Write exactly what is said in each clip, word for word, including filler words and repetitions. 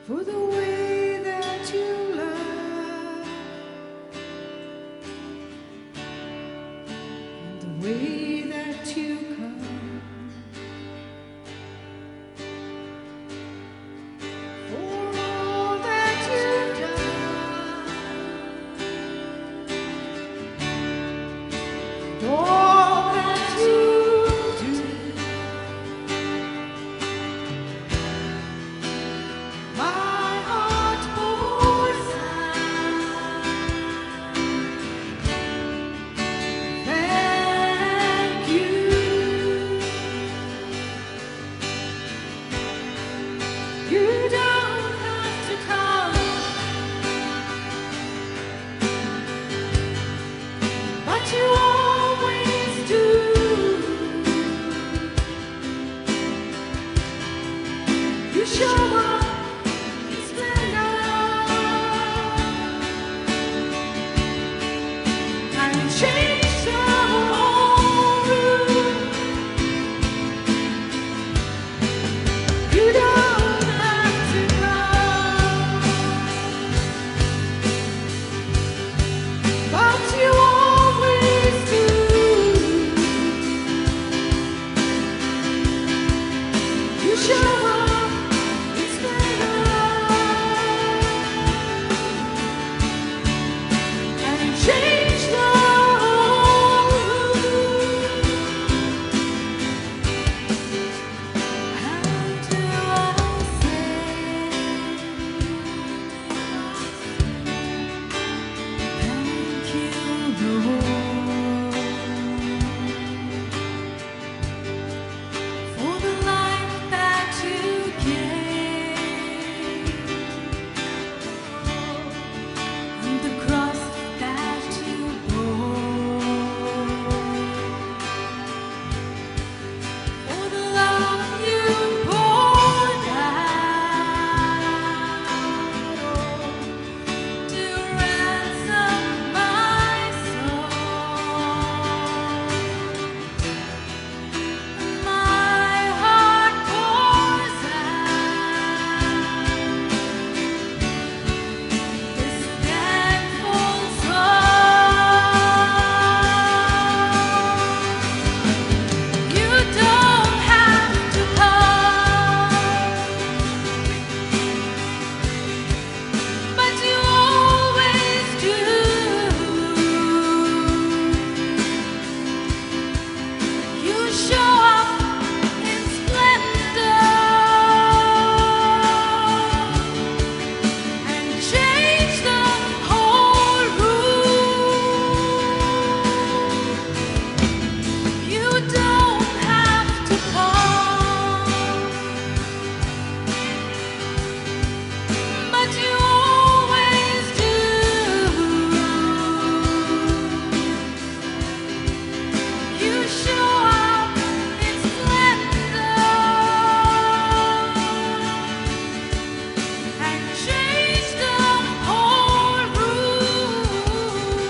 for the way that you love and the way that you come, for all that you've done and all that you do. My heart pours out. Thank you. You don't have to come, but you always do. You show up in splendor and change the whole room. You don't have to come, but you always do. You show up in splendor and change the whole room. How do I say thank you, Lord, for the life that you gave and the cross that you bore, for the love you poured out to ransom my soul. My heart pours out this thankful song. You don't have to come, but you always do. You show up in splendor and change the whole room. You don't have to come, but you always do. You show up in splendor and change the whole room.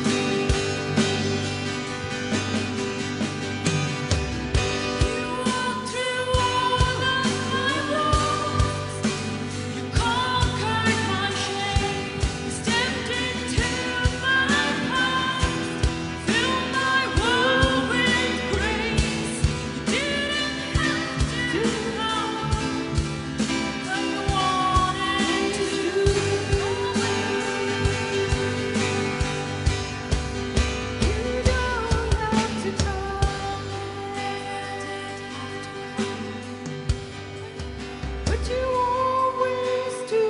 You walked through all of my walls. You conquered my shame. You stepped into my past. Filled my world with grace. You didn't have to come, but you wanted to. You don't have to come, but you always do.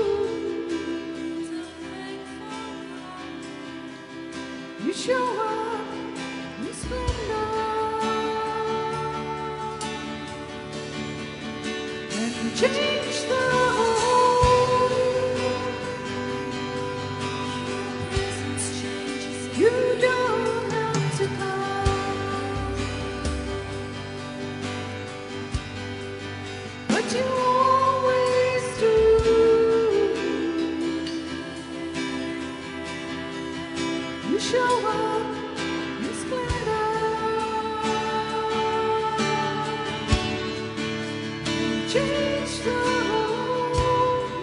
You show up in splendor and change the whole room. You don't have to come, but you always do. You show up in splendor change the whole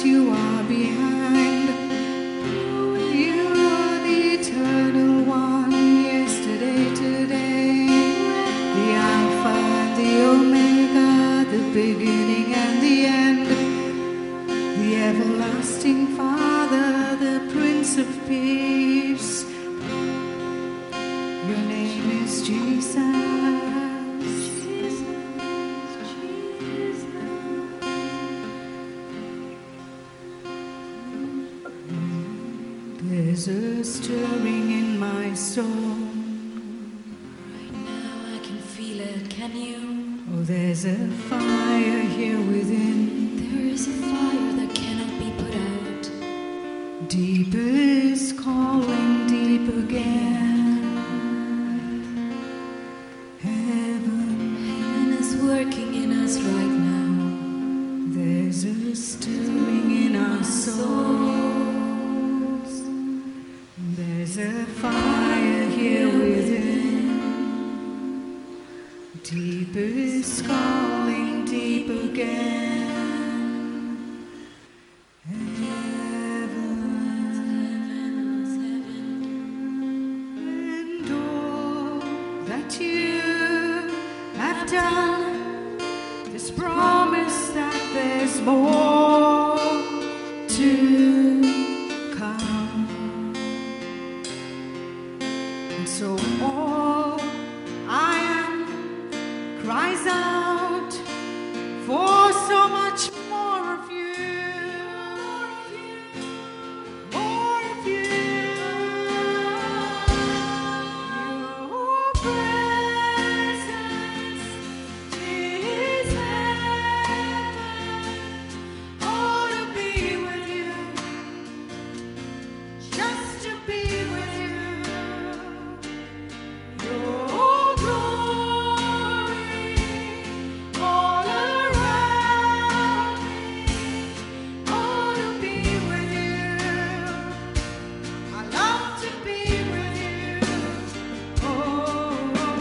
you are behind. You are the eternal one, yesterday, today, the Alpha and the Omega, the beginning and the end, the everlasting Father, the Prince of Peace. Your name is Jesus. There's a stirring in my soul. Right now I can feel it, can you? Oh, there's a fire here within. There is a fire that cannot be put out. Deep is calling deep again. Heaven, Heaven is working in us right now. there's a stirring in our souls. There's a fire here within. Deep is calling deep again. And all that you have done, this promise that there's more to come. And so all I am cries out for so much more of you. More of you. Your presence is heaven. Oh, to be with you. Just to be with you. Your glory all around me. Oh, to be with you. I love to be with you. Oh,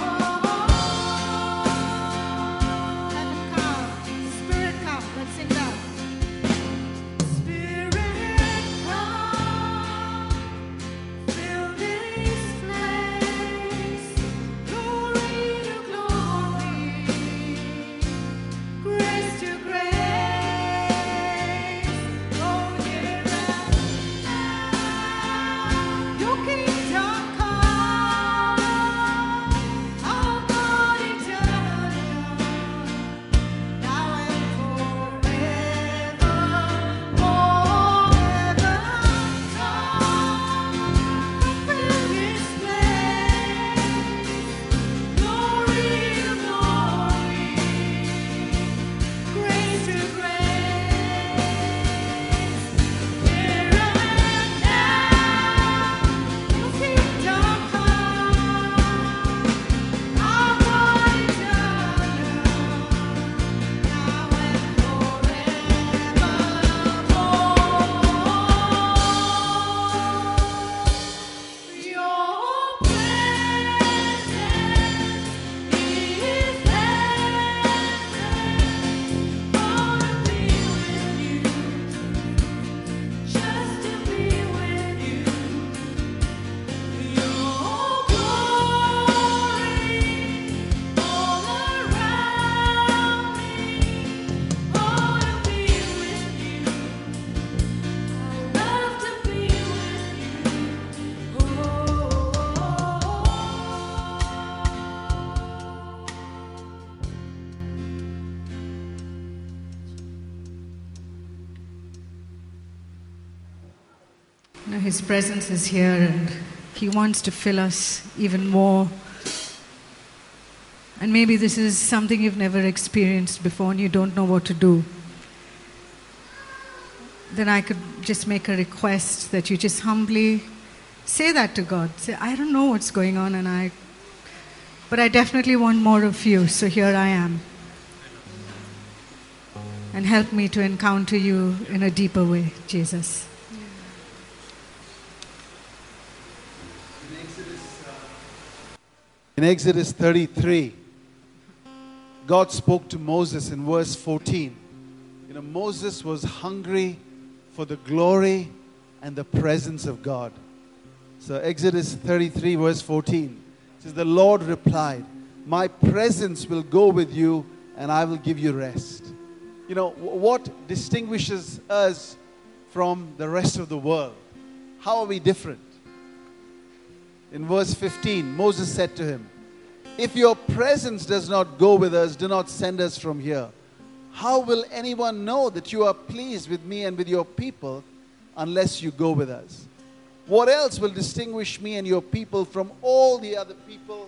heaven come, Spirit come. Let's sing that. Spirit come, fill this place. Glory to glory, grace to grace. Oh, here and now, your kingdom come, our God eternal, now and forever. Oh, heaven come, fill this place. Glory to glory, grace to grace. Here and now, your kingdom come, our God eternal, now and forevermore. Your presence is heaven. Oh, to be with you, just to be with you. Your glory all around me. Oh, to be with you. I love to be with you. You know, His presence is here and He wants to fill us even more. And maybe this is something you've never experienced before and you don't know what to do. Then I could just make a request that you just humbly say that to God. Say, I don't know what's going on, and I, but I definitely want more of you, so here I am. And help me to encounter you in a deeper way, Jesus. In Exodus thirty-three, God spoke to Moses in verse fourteen. You know, Moses was hungry for the glory and the presence of God. So Exodus thirty-three verse fourteen says, the Lord replied, my presence will go with you and I will give you rest. You know, what distinguishes us from the rest of the world? How are we different? In verse fifteen, Moses said to him, if your presence does not go with us, do not send us from here. How will anyone know that you are pleased with me and with your people unless you go with us? What else will distinguish me and your people from all the other people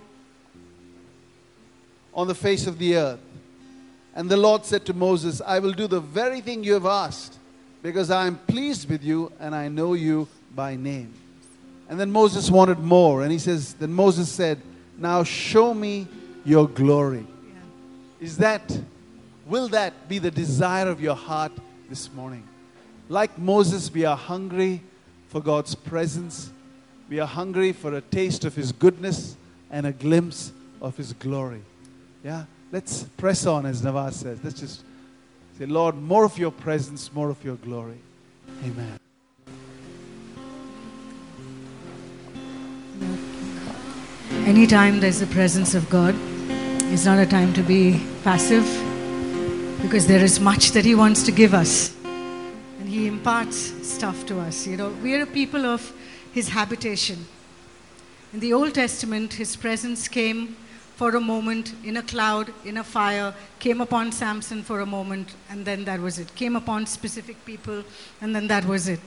on the face of the earth? And the Lord said to Moses, I will do the very thing you have asked, because I am pleased with you and I know you by name. And then Moses wanted more, and he says, then Moses said, now show me your glory. Yeah. Is that, will that be the desire of your heart this morning? Like Moses, we are hungry for God's presence. We are hungry for a taste of His goodness and a glimpse of His glory. Yeah, let's press on, as Nawaz says. Let's just say, Lord, more of your presence, more of your glory. Amen. Anytime there's the presence of God, it's not a time to be passive, because there is much that He wants to give us. And He imparts stuff to us. You know, we are a people of His habitation. In the Old Testament, His presence came for a moment in a cloud, in a fire, came upon Samson for a moment, and then that was it. Came upon specific people, and then that was it.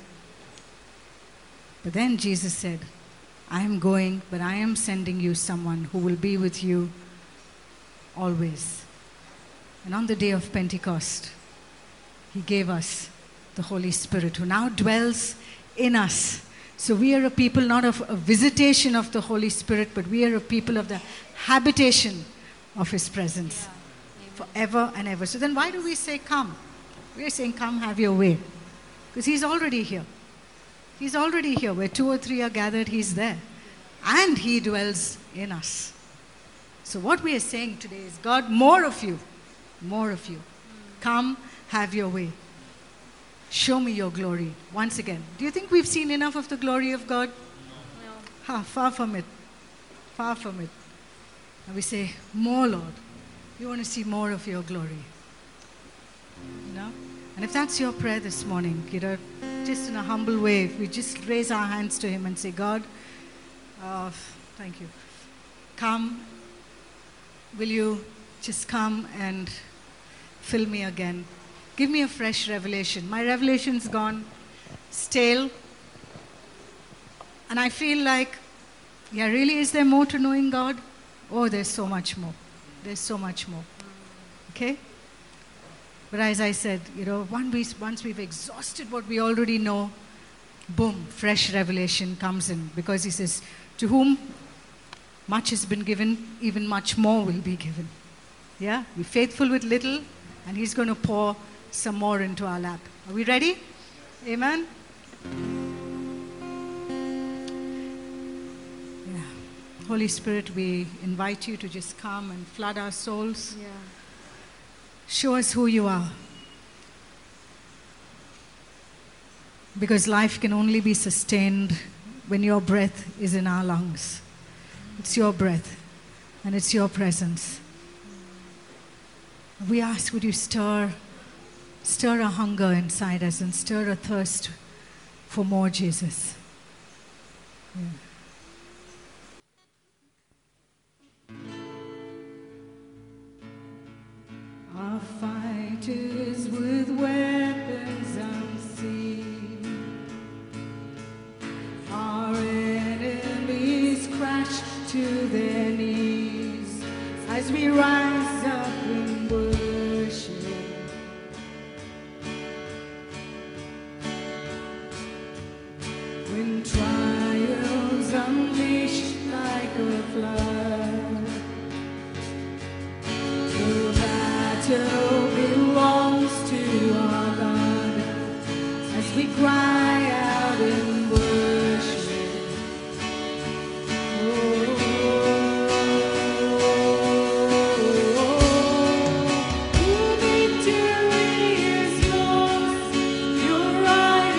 But then Jesus said, I am going, but I am sending you someone who will be with you always. And on the day of Pentecost, He gave us the Holy Spirit, who now dwells in us. So we are a people not of a visitation of the Holy Spirit, but we are a people of the habitation of His presence, yeah. Forever and ever. So then why do we say come? We are saying come, have your way. Because He's already here. He's already here. Where two or three are gathered, He's there. And He dwells in us. So what we are saying today is, God, more of you. More of you. Come, have your way. Show me your glory. Once again. Do you think we've seen enough of the glory of God? No. Ha, far from it. Far from it. And we say, more, Lord. We want to see more of your glory. You know? And if that's your prayer this morning, you know, just in a humble way, if we just raise our hands to Him and say, God, uh, thank you. Come, will you just come and fill me again? Give me a fresh revelation. My revelation's gone stale. And I feel like, yeah, really, is there more to knowing God? Oh, there's so much more. There's so much more. Okay? But as I said, you know, once we've exhausted what we already know, boom, fresh revelation comes in. Because He says, to whom much has been given, even much more will be given. Yeah? Be faithful with little, and He's going to pour some more into our lap. Are we ready? Amen? Yeah. Holy Spirit, we invite You to just come and flood our souls. Yeah. Show us who You are. Because life can only be sustained when Your breath is in our lungs. It's Your breath and it's Your presence. We ask, would You stir, stir a hunger inside us and stir a thirst for more Jesus. Yeah. Our fight is with weapons unseen. Our enemies crash to their knees as we rise up in worship. When trials unleash like a flood, the battle belongs to our God as we cry out in worship. Oh, victory is yours. Your right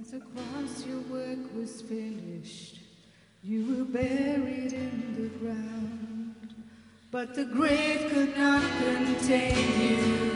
At the cross your work was finished. You were buried in the ground, but the grave could not contain you.